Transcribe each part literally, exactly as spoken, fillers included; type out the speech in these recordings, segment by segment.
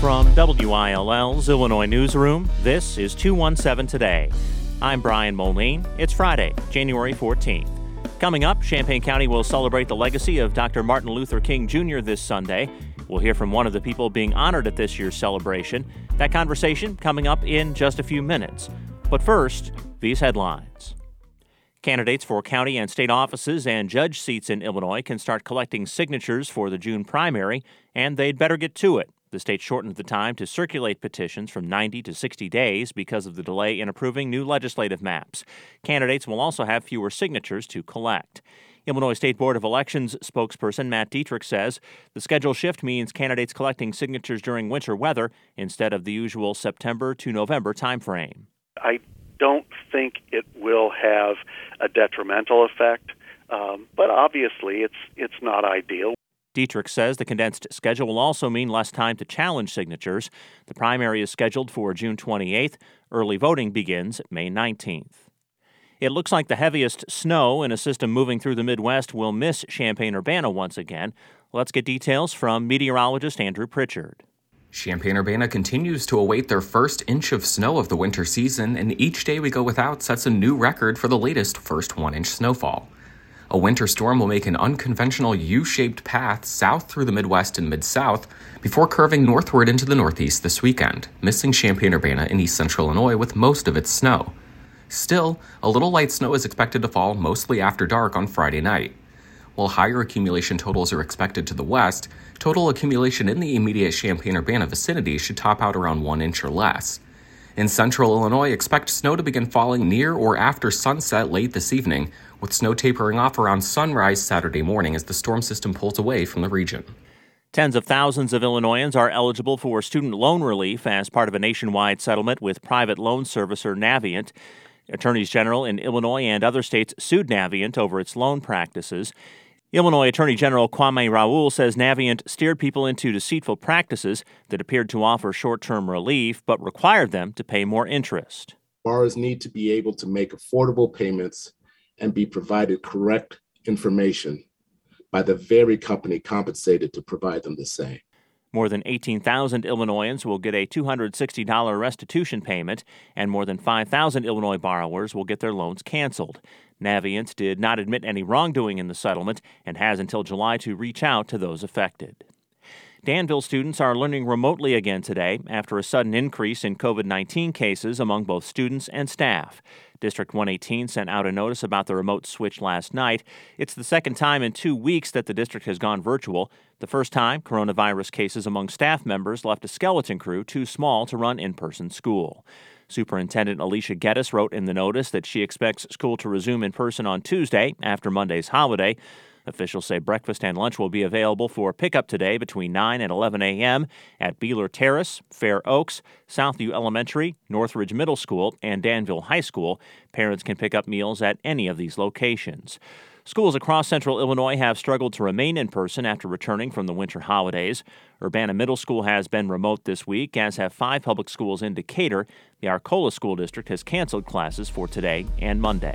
From W I L L's Illinois Newsroom, this is two one seven Today. I'm Brian Moline. It's Friday, January fourteenth. Coming up, Champaign County will celebrate the legacy of Doctor Martin Luther King Junior this Sunday. We'll hear from one of the people being honored at this year's celebration. That conversation coming up in just a few minutes. But first, these headlines. Candidates for county and state offices and judge seats in Illinois can start collecting signatures for the June primary, and they'd better get to it. The state shortened the time to circulate petitions from ninety to sixty days because of the delay in approving new legislative maps. Candidates will also have fewer signatures to collect. Illinois State Board of Elections spokesperson Matt Dietrich says the schedule shift means candidates collecting signatures during winter weather instead of the usual September to November timeframe. I don't think it will have a detrimental effect, um, but obviously it's it's not ideal. Dietrich says the condensed schedule will also mean less time to challenge signatures. The primary is scheduled for June twenty-eighth. Early voting begins May nineteenth. It looks like the heaviest snow in a system moving through the Midwest will miss Champaign-Urbana once again. Let's get details from meteorologist Andrew Pritchard. Champaign-Urbana continues to await their first inch of snow of the winter season, and each day we go without sets a new record for the latest first one-inch snowfall. A winter storm will make an unconventional U-shaped path south through the Midwest and Mid-South before curving northward into the Northeast this weekend, missing Champaign-Urbana and East Central Illinois with most of its snow. Still, a little light snow is expected to fall mostly after dark on Friday night. While higher accumulation totals are expected to the west, total accumulation in the immediate Champaign-Urbana vicinity should top out around one inch or less. In central Illinois, expect snow to begin falling near or after sunset late this evening, with snow tapering off around sunrise Saturday morning as the storm system pulls away from the region. Tens of thousands of Illinoisans are eligible for student loan relief as part of a nationwide settlement with private loan servicer Navient. Attorneys General in Illinois and other states sued Navient over its loan practices. Illinois Attorney General Kwame Raoul says Navient steered people into deceitful practices that appeared to offer short-term relief but required them to pay more interest. Borrowers need to be able to make affordable payments and be provided correct information by the very company compensated to provide them the same. More than eighteen thousand Illinoisans will get a two hundred sixty dollars restitution payment, and more than five thousand Illinois borrowers will get their loans canceled. Navient did not admit any wrongdoing in the settlement and has until July to reach out to those affected. Danville students are learning remotely again today after a sudden increase in covid nineteen cases among both students and staff. District one eighteen sent out a notice about the remote switch last night. It's the second time in two weeks that the district has gone virtual. The first time, coronavirus cases among staff members left a skeleton crew too small to run in-person school. Superintendent Alicia Geddes wrote in the notice that she expects school to resume in person on Tuesday after Monday's holiday. Officials say breakfast and lunch will be available for pickup today between nine and eleven a.m. at Beeler Terrace, Fair Oaks, Southview Elementary, Northridge Middle School, and Danville High School. Parents can pick up meals at any of these locations. Schools across central Illinois have struggled to remain in person after returning from the winter holidays. Urbana Middle School has been remote this week, as have five public schools in Decatur. The Arcola School District has canceled classes for today and Monday.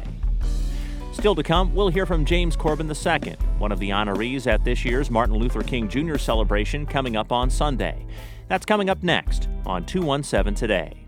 Still to come, we'll hear from James Corbin the Second, one of the honorees at this year's Martin Luther King Junior celebration coming up on Sunday. That's coming up next on two one seven Today.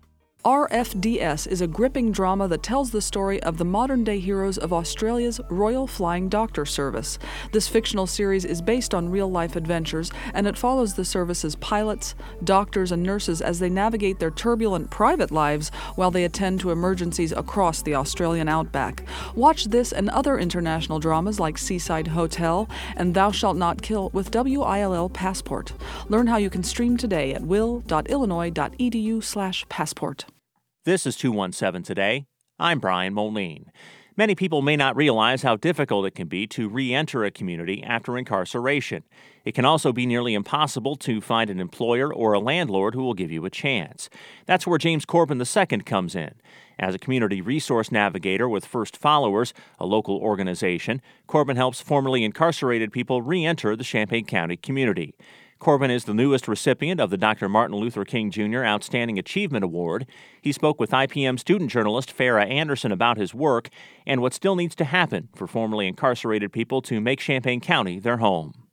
R F D S is a gripping drama that tells the story of the modern-day heroes of Australia's Royal Flying Doctor Service. This fictional series is based on real-life adventures, and it follows the service's pilots, doctors, and nurses as they navigate their turbulent private lives while they attend to emergencies across the Australian outback. Watch this and other international dramas like Seaside Hotel and Thou Shalt Not Kill with W I L L Passport. Learn how you can stream today at will.illinois.edu slash passport. This is two one seven Today. I'm Brian Moline. Many people may not realize how difficult it can be to re-enter a community after incarceration. It can also be nearly impossible to find an employer or a landlord who will give you a chance. That's where James Corbin the Second comes in. As a community resource navigator with First Followers, a local organization, Corbin helps formerly incarcerated people re-enter the Champaign County community. Corbin is the newest recipient of the Doctor Martin Luther King Junior Outstanding Achievement Award. He spoke with I P M student journalist Farah Anderson about his work and what still needs to happen for formerly incarcerated people to make Champaign County their home.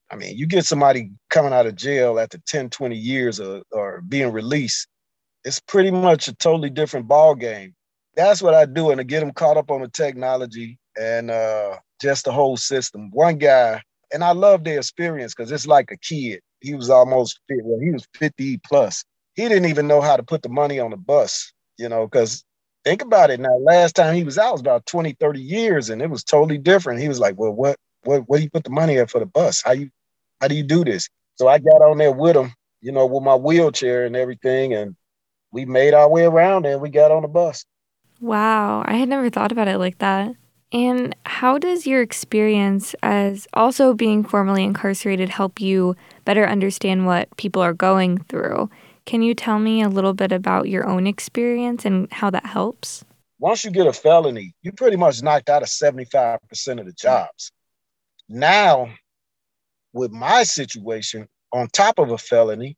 I mean, you get somebody coming out of jail after ten, twenty years or, or being released, it's pretty much a totally different ball game. That's what I do, and to get them caught up on the technology and uh, just the whole system. One guy, and I love their experience because it's like a kid. He was almost, well, he was fifty plus. He didn't even know how to put the money on the bus, you know, because think about it now. Last time he was out was about twenty, thirty years, and it was totally different. He was like, well, what, what, what do you put the money in for the bus? How you, how do you do this? So I got on there with him, you know, with my wheelchair and everything, and we made our way around and we got on the bus. Wow, I had never thought about it like that. And how does your experience as also being formerly incarcerated help you better understand what people are going through? Can you tell me a little bit about your own experience and how that helps? Once you get a felony, you pretty much knocked out of seventy-five percent of the jobs. Now, with my situation, on top of a felony,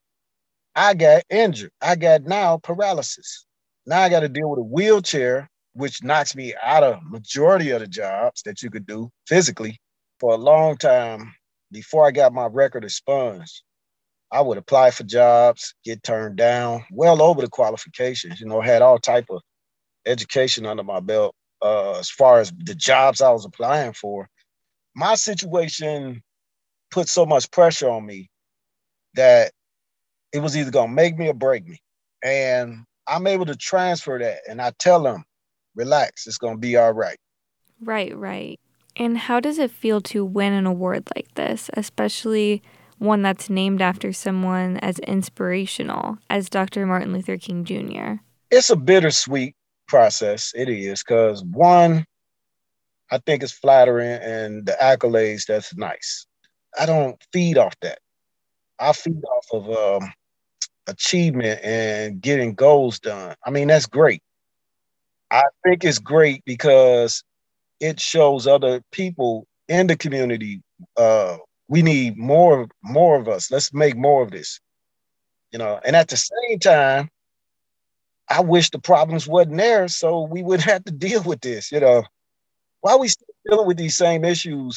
I got injured. I got now paralysis. Now I got to deal with a wheelchair, which knocks me out of majority of the jobs that you could do physically. For a long time, before I got my record expunged, I would apply for jobs, get turned down, well over the qualifications, you know, had all type of education under my belt uh, as far as the jobs I was applying for. My situation put so much pressure on me that it was either going to make me or break me. And I'm able to transfer that, and I tell them, relax, it's going to be all right. Right, right. And how does it feel to win an award like this, especially one that's named after someone as inspirational as Doctor Martin Luther King Junior? It's a bittersweet process. It is, because one, I think it's flattering, and the accolades, that's nice. I don't feed off that. I feed off of um, achievement and getting goals done. I mean, that's great. I think it's great because it shows other people in the community, uh, we need more, more of us. Let's make more of this, you know. And at the same time, I wish the problems wasn't there so we wouldn't have to deal with this, you know. Why are we still dealing with these same issues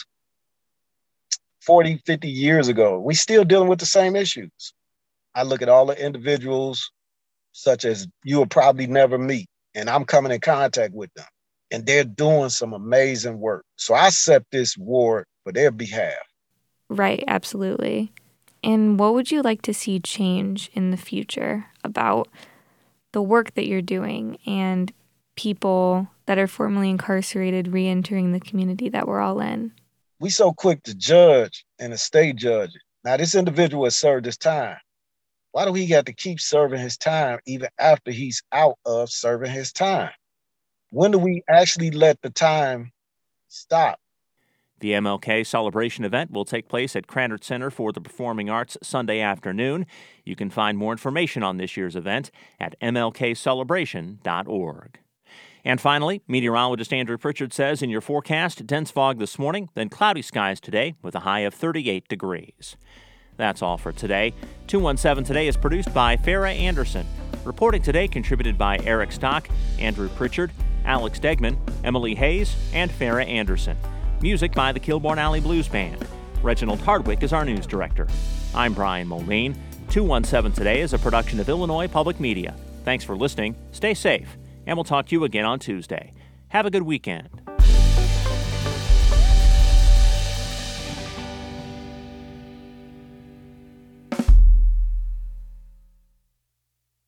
forty, fifty years ago? We still dealing with the same issues. I look at all the individuals such as you will probably never meet, and I'm coming in contact with them, and they're doing some amazing work. So I accept this award for their behalf. Right, absolutely. And what would you like to see change in the future about the work that you're doing and people that are formerly incarcerated re-entering the community that we're all in? We so quick to judge and to stay judging. Now, this individual has served his time. Why do he got to keep serving his time even after he's out of serving his time? When do we actually let the time stop? The M L K Celebration event will take place at Krannert Center for the Performing Arts Sunday afternoon. You can find more information on this year's event at m l k celebration dot org. And finally, meteorologist Andrew Pritchard says in your forecast, dense fog this morning, then cloudy skies today with a high of thirty-eight degrees. That's all for today. two one seven Today is produced by Farah Anderson. Reporting today contributed by Eric Stock, Andrew Pritchard, Alex Degman, Emily Hayes, and Farah Anderson. Music by the Kilbourne Alley Blues Band. Reginald Hardwick is our news director. I'm Brian Moline. two one seven Today is a production of Illinois Public Media. Thanks for listening, stay safe, and we'll talk to you again on Tuesday. Have a good weekend.